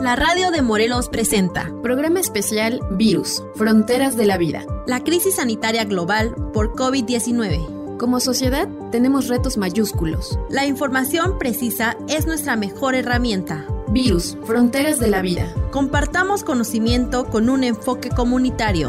La radio de Morelos presenta Programa especial Virus, Fronteras de la Vida. La crisis sanitaria global por COVID-19. Como sociedad, tenemos retos mayúsculos. La información precisa es nuestra mejor herramienta. Virus, Fronteras de la Vida. Compartamos conocimiento con un enfoque comunitario.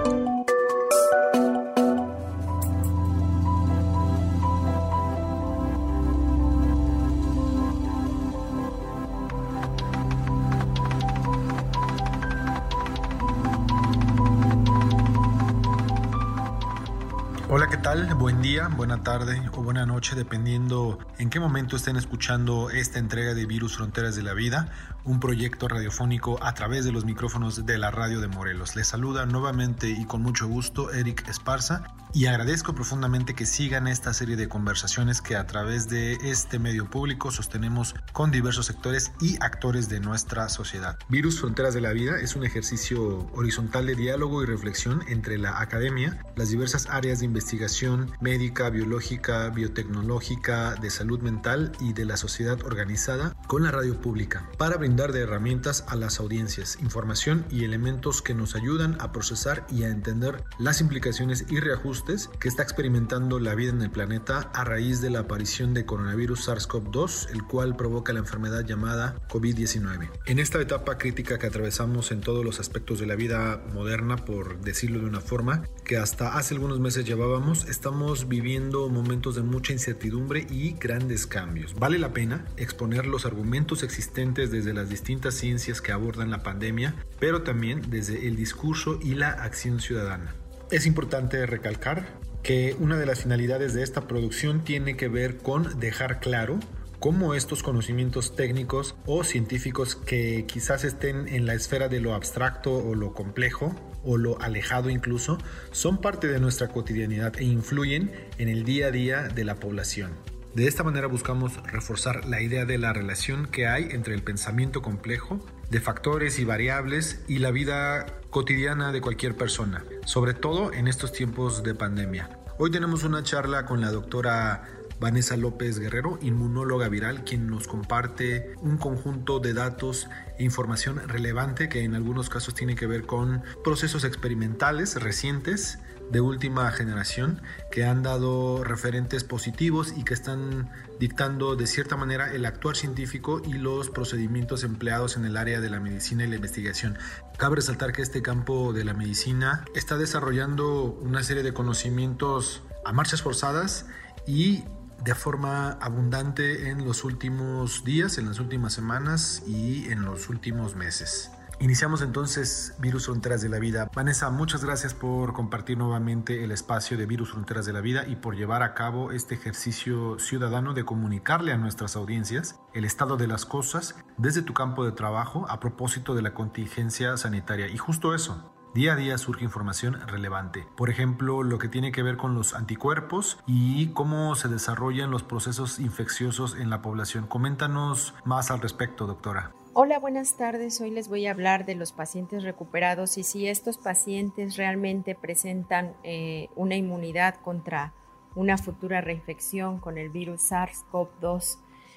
Hola, ¿qué tal? Buen día, buena tarde o buena noche, dependiendo en qué momento estén escuchando esta entrega de Virus Fronteras de la Vida, un proyecto radiofónico a través de los micrófonos de la radio de Morelos. Les saluda nuevamente y con mucho gusto Eric Esparza y agradezco profundamente que sigan esta serie de conversaciones que a través de este medio público sostenemos con diversos sectores y actores de nuestra sociedad. Virus Fronteras de la Vida es un ejercicio horizontal de diálogo y reflexión entre la academia, las diversas áreas de investigación médica, biológica, biotecnológica, de salud mental y de la sociedad organizada con la radio pública para brindar de herramientas a las audiencias, información y elementos que nos ayudan a procesar y a entender las implicaciones y reajustes que está experimentando la vida en el planeta a raíz de la aparición de coronavirus SARS-CoV-2, el cual provoca la enfermedad llamada COVID-19. En esta etapa crítica que atravesamos en todos los aspectos de la vida moderna, por decirlo de una forma, que hasta hace algunos meses llevábamos, estamos viviendo momentos de mucha incertidumbre y grandes cambios. Vale la pena exponer los argumentos existentes desde las distintas ciencias que abordan la pandemia, pero también desde el discurso y la acción ciudadana. Es importante recalcar que una de las finalidades de esta producción tiene que ver con dejar claro cómo estos conocimientos técnicos o científicos que quizás estén en la esfera de lo abstracto o lo complejo o lo alejado incluso, son parte de nuestra cotidianidad e influyen en el día a día de la población. De esta manera buscamos reforzar la idea de la relación que hay entre el pensamiento complejo de factores y variables y la vida cotidiana de cualquier persona, sobre todo en estos tiempos de pandemia. Hoy tenemos una charla con la doctora Vanessa López Guerrero, inmunóloga viral, quien nos comparte un conjunto de datos e información relevante que en algunos casos tiene que ver con procesos experimentales recientes de última generación que han dado referentes positivos y que están dictando de cierta manera el actuar científico y los procedimientos empleados en el área de la medicina y la investigación. Cabe resaltar que este campo de la medicina está desarrollando una serie de conocimientos a marchas forzadas y de forma abundante en los últimos días, en las últimas semanas y en los últimos meses. Iniciamos entonces Virus Fronteras de la Vida. Vanessa, muchas gracias por compartir nuevamente el espacio de Virus Fronteras de la Vida y por llevar a cabo este ejercicio ciudadano de comunicarle a nuestras audiencias el estado de las cosas desde tu campo de trabajo a propósito de la contingencia sanitaria. Y justo eso, día a día surge información relevante. Por ejemplo, lo que tiene que ver con los anticuerpos y cómo se desarrollan los procesos infecciosos en la población. Coméntanos más al respecto, doctora. Hola, buenas tardes. Hoy les voy a hablar de los pacientes recuperados y si estos pacientes realmente presentan una inmunidad contra una futura reinfección con el virus SARS-CoV-2,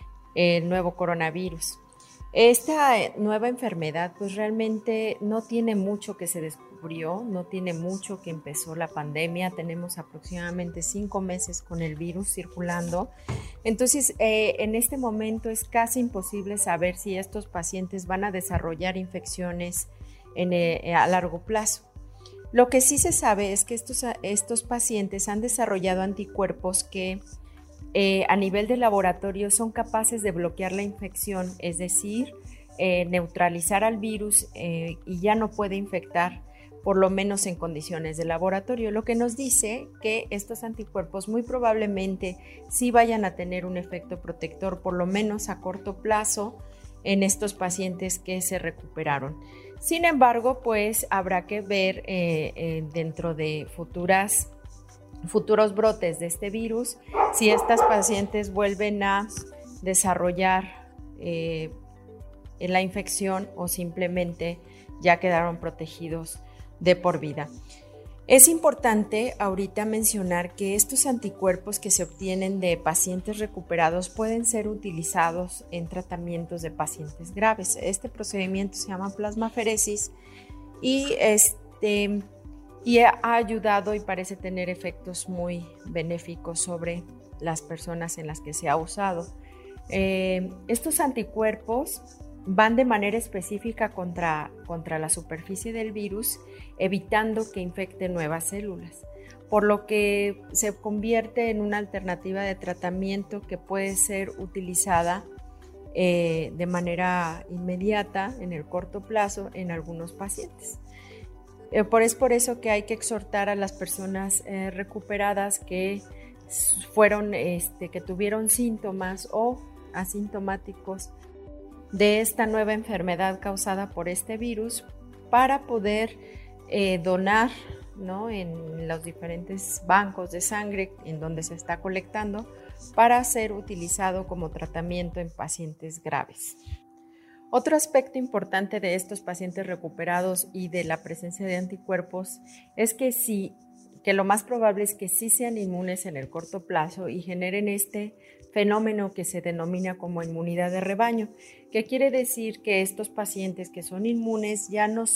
el nuevo coronavirus. Esta nueva enfermedad pues realmente no tiene mucho que se descubrió, no tiene mucho que empezó la pandemia, tenemos aproximadamente 5 meses con el virus circulando, entonces en este momento es casi imposible saber si estos pacientes van a desarrollar infecciones a largo plazo. Lo que sí se sabe es que estos pacientes han desarrollado anticuerpos que a nivel de laboratorio son capaces de bloquear la infección, es decir, neutralizar al virus y ya no puede infectar, por lo menos en condiciones de laboratorio, lo que nos dice que estos anticuerpos muy probablemente sí vayan a tener un efecto protector, por lo menos a corto plazo, en estos pacientes que se recuperaron. Sin embargo, pues habrá que ver dentro de futuros brotes de este virus, si estas pacientes vuelven a desarrollar la infección o simplemente ya quedaron protegidos de por vida. Es importante ahorita mencionar que estos anticuerpos que se obtienen de pacientes recuperados pueden ser utilizados en tratamientos de pacientes graves. Este procedimiento se llama plasmaferesis y ha ayudado y parece tener efectos muy benéficos sobre las personas en las que se ha usado. Estos anticuerpos van de manera específica contra la superficie del virus, evitando que infecte nuevas células, por lo que se convierte en una alternativa de tratamiento que puede ser utilizada de manera inmediata en el corto plazo en algunos pacientes. Es por eso que hay que exhortar a las personas recuperadas que que tuvieron síntomas o asintomáticos de esta nueva enfermedad causada por este virus para poder donar, ¿no?, en los diferentes bancos de sangre en donde se está colectando para ser utilizado como tratamiento en pacientes graves. Otro aspecto importante de estos pacientes recuperados y de la presencia de anticuerpos es que lo más probable es que sí sean inmunes en el corto plazo y generen este fenómeno que se denomina como inmunidad de rebaño, que quiere decir que estos pacientes que son inmunes ya no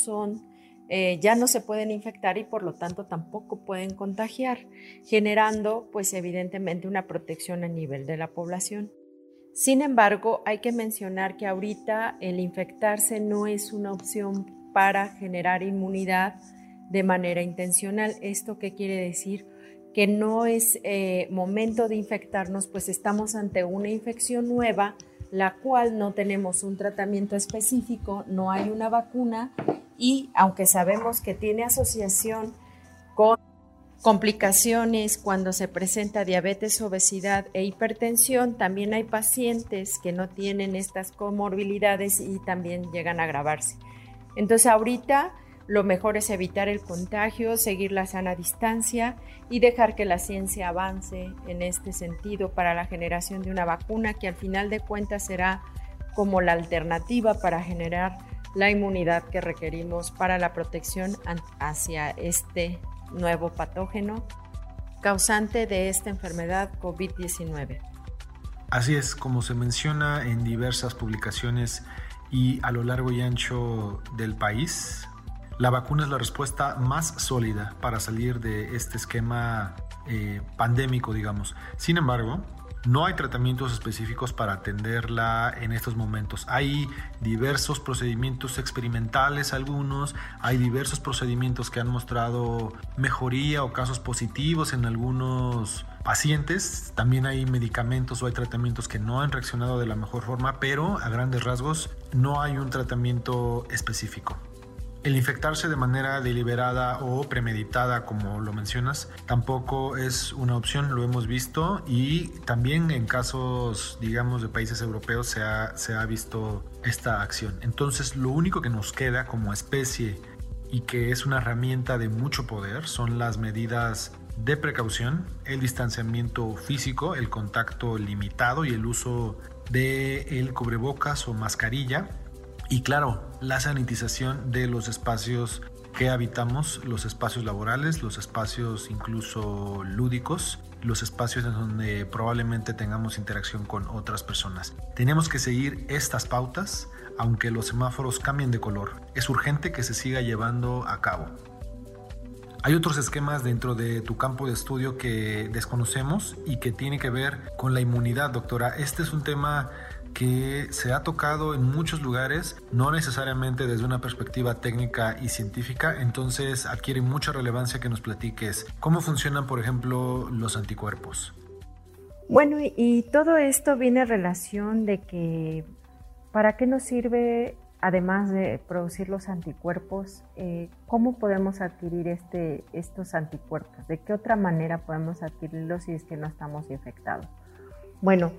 se pueden infectar y por lo tanto tampoco pueden contagiar, generando pues evidentemente una protección a nivel de la población. Sin embargo, hay que mencionar que ahorita el infectarse no es una opción para generar inmunidad de manera intencional. ¿Esto qué quiere decir? Que no es momento de infectarnos, pues estamos ante una infección nueva, la cual no tenemos un tratamiento específico, no hay una vacuna y aunque sabemos que tiene asociación con complicaciones cuando se presenta diabetes, obesidad e hipertensión, también hay pacientes que no tienen estas comorbilidades y también llegan a agravarse. Entonces ahorita lo mejor es evitar el contagio, seguir la sana distancia y dejar que la ciencia avance en este sentido para la generación de una vacuna que al final de cuentas será como la alternativa para generar la inmunidad que requerimos para la protección hacia este nuevo patógeno causante de esta enfermedad COVID-19. Así es, como se menciona en diversas publicaciones y a lo largo y ancho del país, la vacuna es la respuesta más sólida para salir de este esquema pandémico, digamos. Sin embargo, no hay tratamientos específicos para atenderla en estos momentos. Hay diversos procedimientos experimentales, hay diversos procedimientos que han mostrado mejoría o casos positivos en algunos pacientes. También hay medicamentos o hay tratamientos que no han reaccionado de la mejor forma, pero a grandes rasgos no hay un tratamiento específico. El infectarse de manera deliberada o premeditada, como lo mencionas, tampoco es una opción, lo hemos visto, y también en casos, digamos, de países europeos se ha visto esta acción. Entonces, lo único que nos queda como especie y que es una herramienta de mucho poder son las medidas de precaución, el distanciamiento físico, el contacto limitado y el uso del cubrebocas o mascarilla. Y claro, la sanitización de los espacios que habitamos, los espacios laborales, los espacios incluso lúdicos, los espacios en donde probablemente tengamos interacción con otras personas. Tenemos que seguir estas pautas, aunque los semáforos cambien de color. Es urgente que se siga llevando a cabo. Hay otros esquemas dentro de tu campo de estudio que desconocemos y que tiene que ver con la inmunidad, doctora. Este es un tema que se ha tocado en muchos lugares, no necesariamente desde una perspectiva técnica y científica, entonces adquiere mucha relevancia que nos platiques cómo funcionan, por ejemplo, los anticuerpos. Bueno, y todo esto viene en relación de que ¿para qué nos sirve, además de producir los anticuerpos, cómo podemos adquirir estos anticuerpos? ¿De qué otra manera podemos adquirirlos si es que no estamos infectados? Bueno,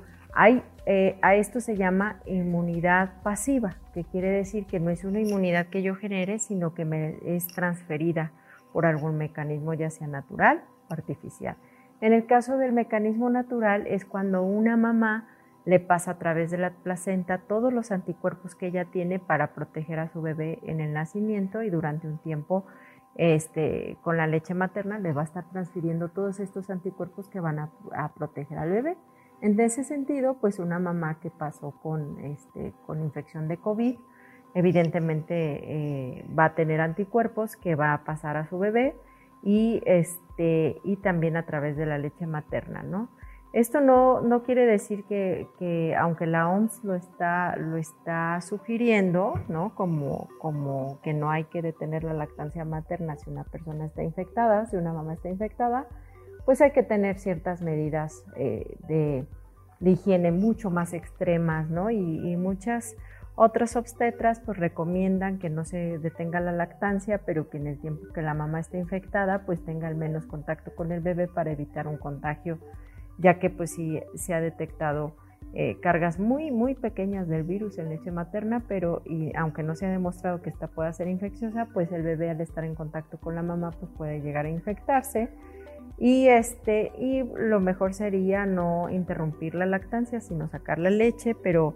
a esto se llama inmunidad pasiva, que quiere decir que no es una inmunidad que yo genere, sino que me es transferida por algún mecanismo, ya sea natural o artificial. En el caso del mecanismo natural es cuando una mamá le pasa a través de la placenta todos los anticuerpos que ella tiene para proteger a su bebé en el nacimiento y durante un tiempo con la leche materna le va a estar transfiriendo todos estos anticuerpos que van a proteger al bebé. En ese sentido, pues una mamá que pasó con infección de COVID, evidentemente va a tener anticuerpos que va a pasar a su bebé y también a través de la leche materna, ¿no? Esto no quiere decir que aunque la OMS lo está sugiriendo, ¿no? Como que no hay que detener la lactancia materna si una persona está infectada, si una mamá está infectada, pues hay que tener ciertas medidas de higiene mucho más extremas, ¿no? Y muchas otras obstetras pues recomiendan que no se detenga la lactancia, pero que en el tiempo que la mamá esté infectada pues tenga al menos contacto con el bebé para evitar un contagio, ya que pues sí se ha detectado cargas muy, muy pequeñas del virus en leche materna, pero aunque no se ha demostrado que esta pueda ser infecciosa, pues el bebé al estar en contacto con la mamá pues puede llegar a infectarse y lo mejor sería no interrumpir la lactancia, sino sacar la leche, pero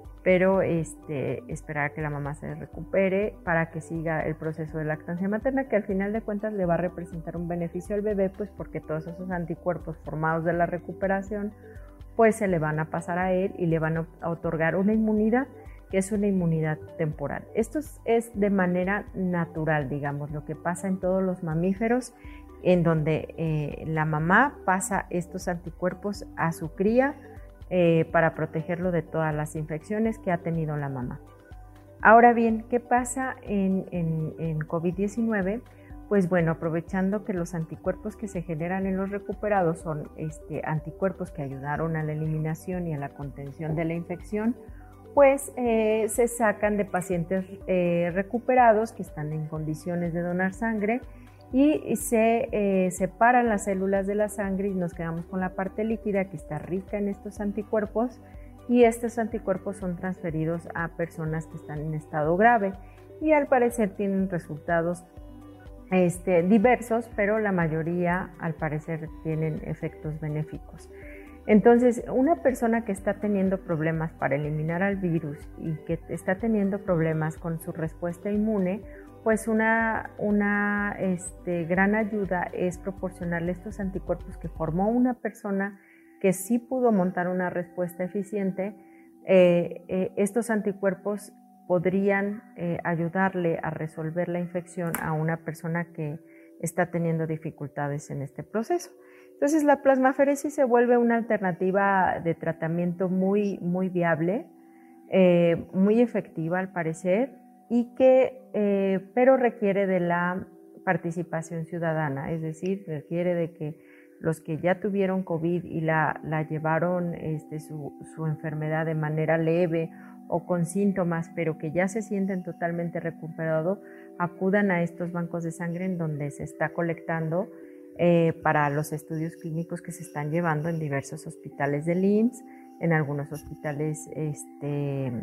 esperar a que la mamá se recupere para que siga el proceso de lactancia materna, que al final de cuentas le va a representar un beneficio al bebé, pues porque todos esos anticuerpos formados de la recuperación pues se le van a pasar a él y le van a otorgar una inmunidad que es una inmunidad temporal. Esto es de manera natural, digamos, lo que pasa en todos los mamíferos, en donde la mamá pasa estos anticuerpos a su cría para protegerlo de todas las infecciones que ha tenido la mamá. Ahora bien, ¿qué pasa en COVID-19? Pues bueno, aprovechando que los anticuerpos que se generan en los recuperados son anticuerpos que ayudaron a la eliminación y a la contención de la infección, pues se sacan de pacientes recuperados que están en condiciones de donar sangre y se separan las células de la sangre y nos quedamos con la parte líquida que está rica en estos anticuerpos, y estos anticuerpos son transferidos a personas que están en estado grave y al parecer tienen resultados diversos, pero la mayoría al parecer tienen efectos benéficos. Entonces, una persona que está teniendo problemas para eliminar al virus y que está teniendo problemas con su respuesta inmune, pues una gran ayuda es proporcionarle estos anticuerpos que formó una persona que sí pudo montar una respuesta eficiente. Estos anticuerpos podrían ayudarle a resolver la infección a una persona que está teniendo dificultades en este proceso. Entonces, la plasmaferesis se vuelve una alternativa de tratamiento muy, muy viable, muy efectiva al parecer, pero requiere de la participación ciudadana, es decir, requiere de que los que ya tuvieron COVID y la llevaron su enfermedad de manera leve o con síntomas, pero que ya se sienten totalmente recuperados, acudan a estos bancos de sangre en donde se está colectando para los estudios clínicos que se están llevando en diversos hospitales del IMSS, en algunos hospitales en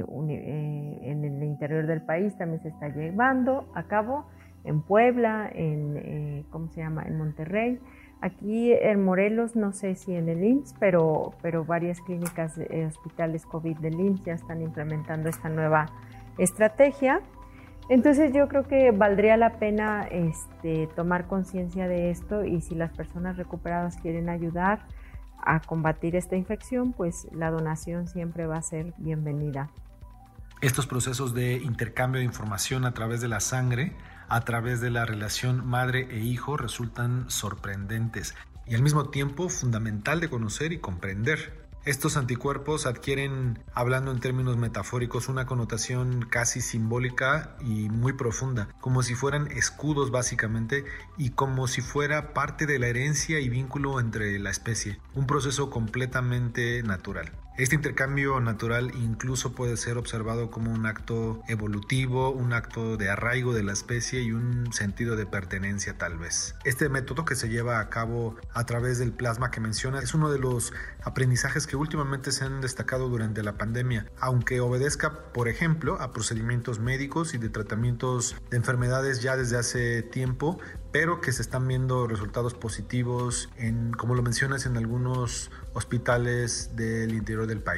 el interior del país también se está llevando a cabo, en Puebla, en Monterrey. Aquí en Morelos, no sé si en el IMSS, pero varias clínicas, hospitales COVID del IMSS ya están implementando esta nueva estrategia. Entonces yo creo que valdría la pena tomar conciencia de esto, y si las personas recuperadas quieren ayudar a combatir esta infección, pues la donación siempre va a ser bienvenida. Estos procesos de intercambio de información a través de la sangre, a través de la relación madre e hijo, resultan sorprendentes y al mismo tiempo fundamental de conocer y comprender. Estos anticuerpos adquieren, hablando en términos metafóricos, una connotación casi simbólica y muy profunda, como si fueran escudos básicamente y como si fuera parte de la herencia y vínculo entre la especie, un proceso completamente natural. Este intercambio natural incluso puede ser observado como un acto evolutivo, un acto de arraigo de la especie y un sentido de pertenencia tal vez. Este método que se lleva a cabo a través del plasma que menciona es uno de los aprendizajes que últimamente se han destacado durante la pandemia, aunque obedezca, por ejemplo, a procedimientos médicos y de tratamientos de enfermedades ya desde hace tiempo, pero que se están viendo resultados positivos como lo mencionas, en algunos hospitales del interior del país.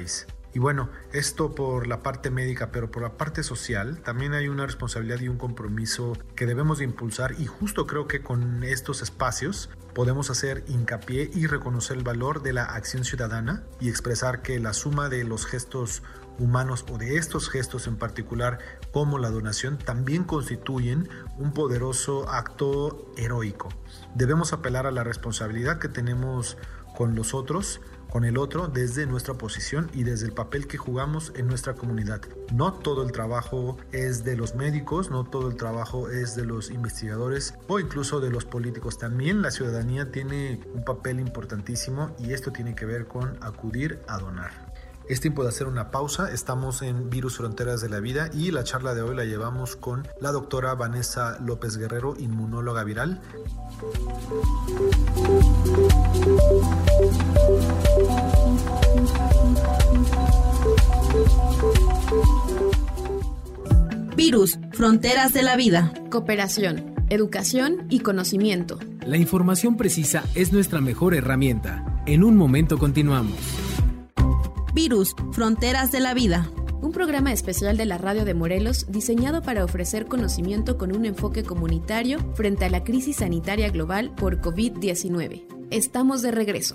Y bueno, esto por la parte médica, pero por la parte social también hay una responsabilidad y un compromiso que debemos de impulsar, y justo creo que con estos espacios podemos hacer hincapié y reconocer el valor de la acción ciudadana y expresar que la suma de los gestos humanos o de estos gestos en particular como la donación también constituyen un poderoso acto heroico. Debemos apelar a la responsabilidad que tenemos con los otros, con el otro, desde nuestra posición y desde el papel que jugamos en nuestra comunidad. No todo el trabajo es de los médicos, no todo el trabajo es de los investigadores o incluso de los políticos. También la ciudadanía tiene un papel importantísimo, y esto tiene que ver con acudir a donar. Es tiempo de hacer una pausa. Estamos en Virus Fronteras de la Vida y la charla de hoy la llevamos con la doctora Vanessa López Guerrero, inmunóloga viral. Virus Fronteras de la Vida. Cooperación, educación y conocimiento. La información precisa es nuestra mejor herramienta. En un momento continuamos. Virus Fronteras de la Vida. Un programa especial de la Radio de Morelos diseñado para ofrecer conocimiento con un enfoque comunitario frente a la crisis sanitaria global por COVID-19. Estamos de regreso.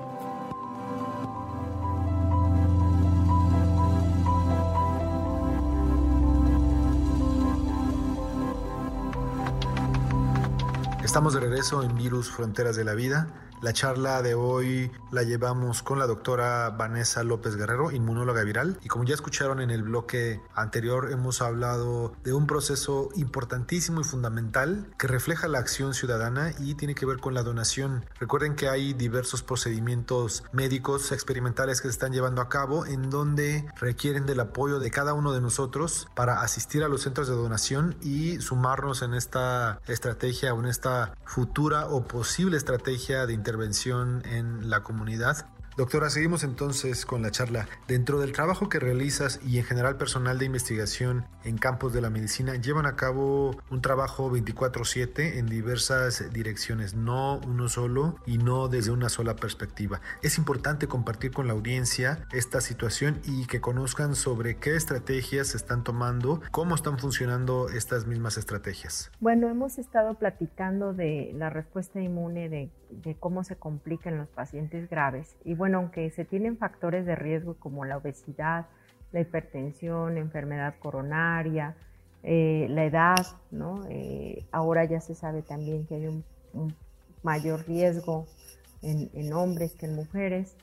Estamos de regreso en Virus Fronteras de la Vida. La charla de hoy la llevamos con la doctora Vanessa López Guerrero, inmunóloga viral. Y como ya escucharon en el bloque anterior, hemos hablado de un proceso importantísimo y fundamental que refleja la acción ciudadana y tiene que ver con la donación. Recuerden que hay diversos procedimientos médicos experimentales que se están llevando a cabo en donde requieren del apoyo de cada uno de nosotros para asistir a los centros de donación y sumarnos en esta estrategia o en esta futura o posible estrategia de intervención en la comunidad. Doctora, seguimos entonces con la charla. Dentro del trabajo que realizas y en general personal de investigación en campos de la medicina, llevan a cabo un trabajo 24/7 en diversas direcciones, no uno solo y no desde una sola perspectiva. Es importante compartir con la audiencia esta situación y que conozcan sobre qué estrategias se están tomando, cómo están funcionando estas mismas estrategias. Bueno, hemos estado platicando de la respuesta inmune, de cómo se complican los pacientes graves. Y bueno, aunque se tienen factores de riesgo como la obesidad, la hipertensión, enfermedad coronaria, la edad, ¿no? Ahora ya se sabe también que hay un mayor riesgo en hombres que en mujeres.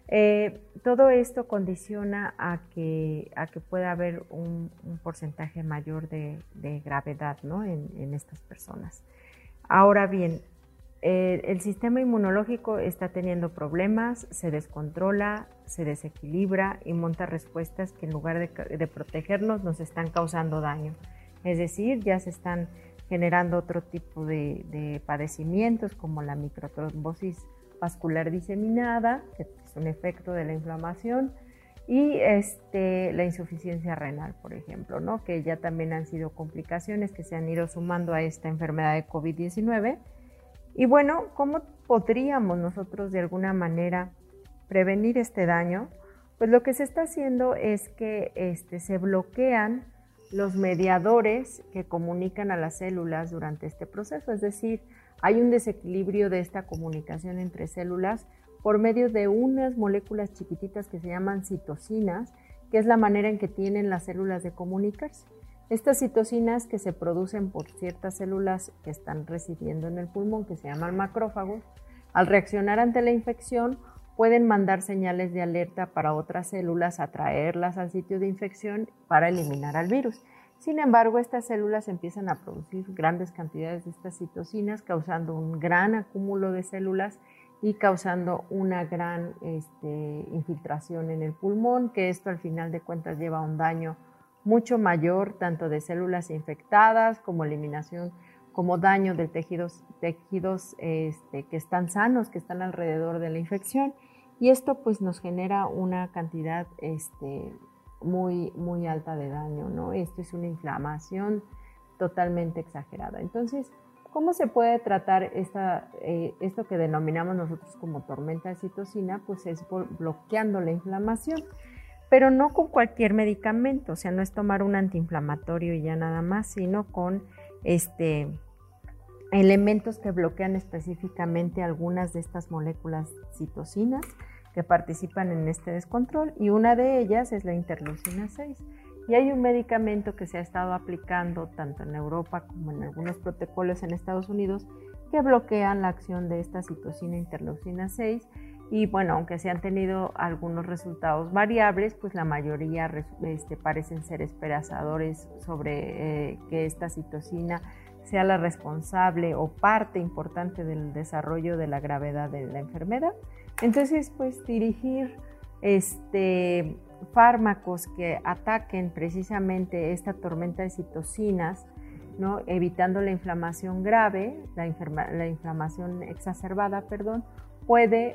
Todo esto condiciona a que pueda haber un porcentaje mayor de gravedad, ¿no? en estas personas. Ahora bien, el sistema inmunológico está teniendo problemas, se descontrola, se desequilibra y monta respuestas que en lugar de protegernos nos están causando daño. Es decir, ya se están generando otro tipo de padecimientos como la microtrombosis vascular diseminada, que es un efecto de la inflamación, y la insuficiencia renal, por ejemplo, ¿no? Que ya también han sido complicaciones que se han ido sumando a esta enfermedad de COVID-19. Y bueno, ¿cómo podríamos nosotros de alguna manera prevenir este daño? Pues lo que se está haciendo es que se bloquean los mediadores que comunican a las células durante este proceso, es decir, hay un desequilibrio de esta comunicación entre células por medio de unas moléculas chiquititas que se llaman citocinas, que es la manera en que tienen las células de comunicarse. Estas citocinas que se producen por ciertas células que están residiendo en el pulmón, que se llaman macrófagos, al reaccionar ante la infección pueden mandar señales de alerta para otras células, atraerlas al sitio de infección para eliminar al virus. Sin embargo, estas células empiezan a producir grandes cantidades de estas citocinas, causando un gran acúmulo de células y causando una gran infiltración en el pulmón, que esto al final de cuentas lleva a un daño mucho mayor, tanto de células infectadas como eliminación, como daño de tejidos que están sanos, que están alrededor de la infección. Y esto pues nos genera una cantidad muy, muy alta de daño, ¿no? Esto es una inflamación totalmente exagerada. Entonces, ¿cómo se puede tratar esto que denominamos nosotros como tormenta de citocina? Pues es bloqueando la inflamación. pero no con cualquier medicamento, o sea, no es tomar un antiinflamatorio y ya nada más, sino con elementos que bloquean específicamente algunas de estas moléculas citocinas que participan en este descontrol, y una de ellas es la interleucina 6. Y hay un medicamento que se ha estado aplicando tanto en Europa como en algunos protocolos en Estados Unidos que bloquean la acción de esta citocina interleucina 6, y bueno, aunque se han tenido algunos resultados variables, pues la mayoría parecen ser esperanzadores sobre que esta citocina sea la responsable o parte importante del desarrollo de la gravedad de la enfermedad. Entonces, pues dirigir fármacos que ataquen precisamente esta tormenta de citocinas, ¿no? Evitando la inflamación grave, la inflamación exacerbada, puede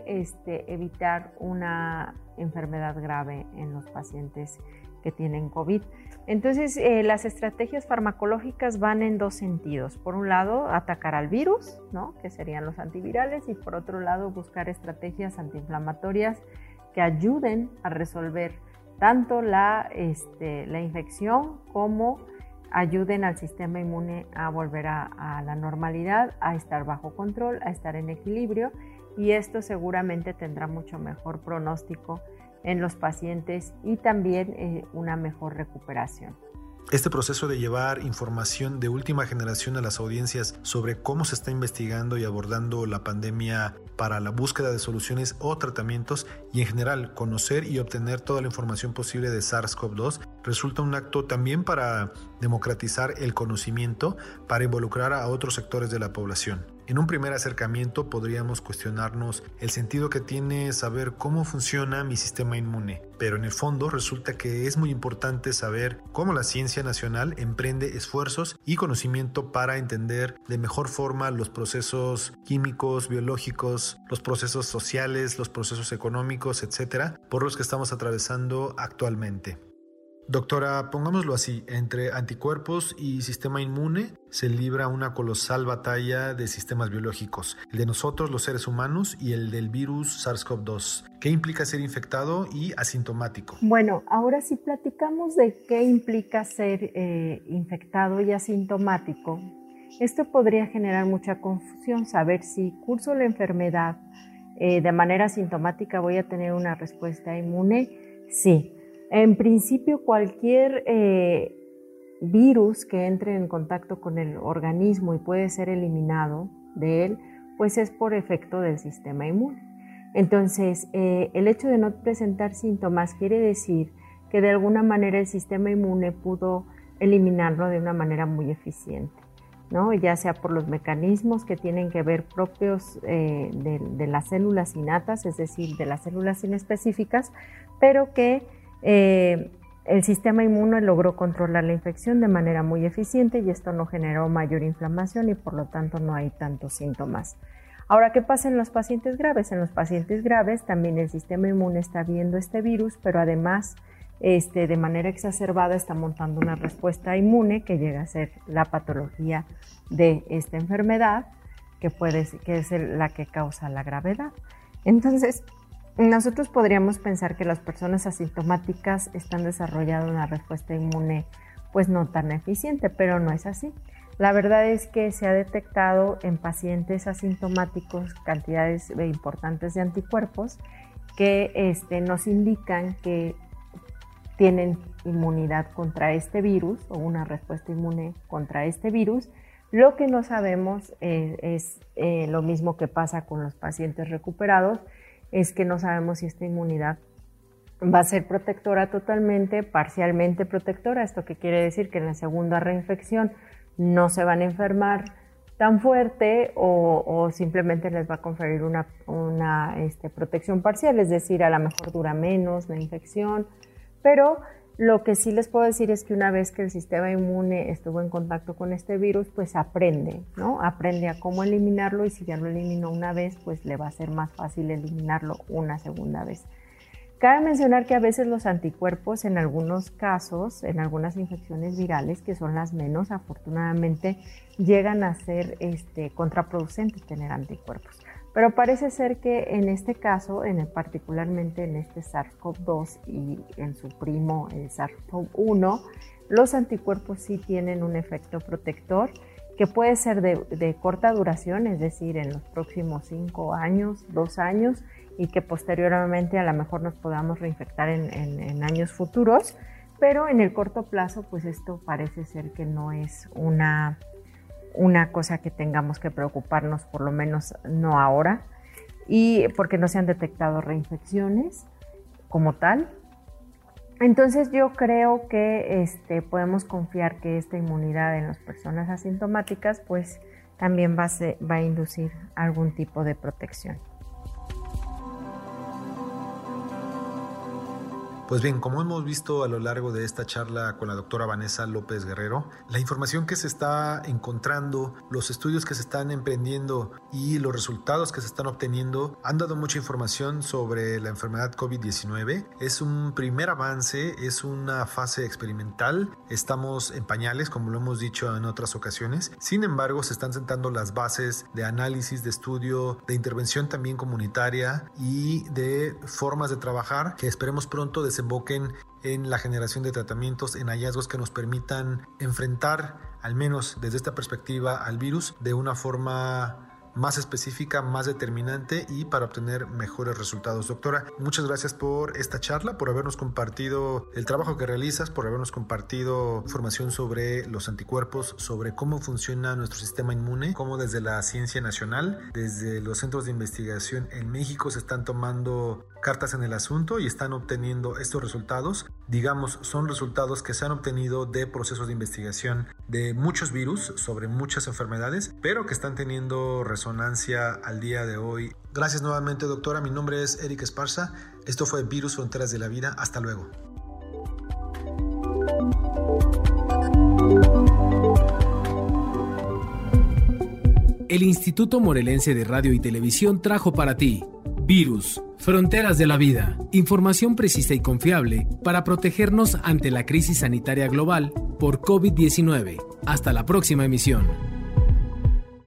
evitar una enfermedad grave en los pacientes que tienen COVID. Entonces, las estrategias farmacológicas van en dos sentidos. Por un lado, atacar al virus, ¿no? Que serían los antivirales, y por otro lado, buscar estrategias antiinflamatorias que ayuden a resolver tanto la infección como ayuden al sistema inmune a volver a la normalidad, a estar bajo control, a estar en equilibrio, y esto seguramente tendrá mucho mejor pronóstico en los pacientes y también una mejor recuperación. Este proceso de llevar información de última generación a las audiencias sobre cómo se está investigando y abordando la pandemia para la búsqueda de soluciones o tratamientos, y en general conocer y obtener toda la información posible de SARS-CoV-2 resulta un acto también para democratizar el conocimiento, para involucrar a otros sectores de la población. En un primer acercamiento podríamos cuestionarnos el sentido que tiene saber cómo funciona mi sistema inmune, pero en el fondo resulta que es muy importante saber cómo la ciencia nacional emprende esfuerzos y conocimiento para entender de mejor forma los procesos químicos, biológicos, los procesos sociales, los procesos económicos, etcétera, por los que estamos atravesando actualmente. Doctora, pongámoslo así, entre anticuerpos y sistema inmune se libra una colosal batalla de sistemas biológicos, el de nosotros los seres humanos y el del virus SARS-CoV-2. ¿Qué implica ser infectado y asintomático? Bueno, ahora sí platicamos de qué implica ser infectado y asintomático. Esto podría generar mucha confusión, saber si curso la enfermedad de manera asintomática voy a tener una respuesta inmune. Sí. En principio, cualquier virus que entre en contacto con el organismo y puede ser eliminado de él, pues es por efecto del sistema inmune. Entonces, el hecho de no presentar síntomas quiere decir que de alguna manera el sistema inmune pudo eliminarlo de una manera muy eficiente, ¿no? Ya sea por los mecanismos que tienen que ver propios de las células innatas, es decir, de las células inespecíficas, pero que el sistema inmune logró controlar la infección de manera muy eficiente, y esto no generó mayor inflamación y por lo tanto no hay tantos síntomas. Ahora, ¿qué pasa en los pacientes graves? En los pacientes graves también el sistema inmune está viendo este virus, pero además de manera exacerbada está montando una respuesta inmune que llega a ser la patología de esta enfermedad, que es la que causa la gravedad. Entonces, nosotros podríamos pensar que las personas asintomáticas están desarrollando una respuesta inmune pues no tan eficiente, pero no es así. La verdad es que se ha detectado en pacientes asintomáticos cantidades importantes de anticuerpos que nos indican que tienen inmunidad contra este virus o una respuesta inmune contra este virus. Lo que no sabemos es lo mismo que pasa con los pacientes recuperados, es que no sabemos si esta inmunidad va a ser protectora totalmente, parcialmente protectora. ¿Esto qué quiere decir? Que en la segunda reinfección no se van a enfermar tan fuerte o simplemente les va a conferir una protección parcial, es decir, a lo mejor dura menos la infección, pero lo que sí les puedo decir es que una vez que el sistema inmune estuvo en contacto con este virus, pues aprende, ¿no? Aprende a cómo eliminarlo, y si ya lo eliminó una vez, pues le va a ser más fácil eliminarlo una segunda vez. Cabe mencionar que a veces los anticuerpos, en algunos casos, en algunas infecciones virales, que son las menos, afortunadamente, llegan a ser contraproducentes tener anticuerpos. Pero parece ser que en este caso, particularmente en este SARS-CoV-2 y en su primo, el SARS-CoV-1, los anticuerpos sí tienen un efecto protector que puede ser de corta duración, es decir, en los próximos 5 años, 2 años, y que posteriormente a lo mejor nos podamos reinfectar en años futuros, pero en el corto plazo, pues esto parece ser que no es una cosa que tengamos que preocuparnos, por lo menos no ahora, y porque no se han detectado reinfecciones como tal. Entonces yo creo que podemos confiar que esta inmunidad en las personas asintomáticas pues también va a inducir algún tipo de protección. Pues bien, como hemos visto a lo largo de esta charla con la doctora Vanessa López Guerrero, la información que se está encontrando, los estudios que se están emprendiendo y los resultados que se están obteniendo han dado mucha información sobre la enfermedad COVID-19. Es un primer avance, es una fase experimental, estamos en pañales, como lo hemos dicho en otras ocasiones. Sin embargo, se están sentando las bases de análisis, de estudio, de intervención también comunitaria y de formas de trabajar que esperemos pronto desemboquen en la generación de tratamientos, en hallazgos que nos permitan enfrentar, al menos desde esta perspectiva, al virus de una forma más específica, más determinante y para obtener mejores resultados. Doctora, muchas gracias por esta charla, por habernos compartido el trabajo que realizas, por habernos compartido información sobre los anticuerpos, sobre cómo funciona nuestro sistema inmune, cómo desde la ciencia nacional, desde los centros de investigación en México se están tomando cartas en el asunto y están obteniendo estos resultados. Digamos, son resultados que se han obtenido de procesos de investigación de muchos virus sobre muchas enfermedades, pero que están teniendo resonancia al día de hoy. Gracias nuevamente, doctora. Mi nombre es Eric Esparza. Esto fue Virus Fronteras de la Vida. Hasta luego. El Instituto Morelense de Radio y Televisión trajo para ti Virus, Fronteras de la Vida, información precisa y confiable para protegernos ante la crisis sanitaria global por COVID-19. Hasta la próxima emisión.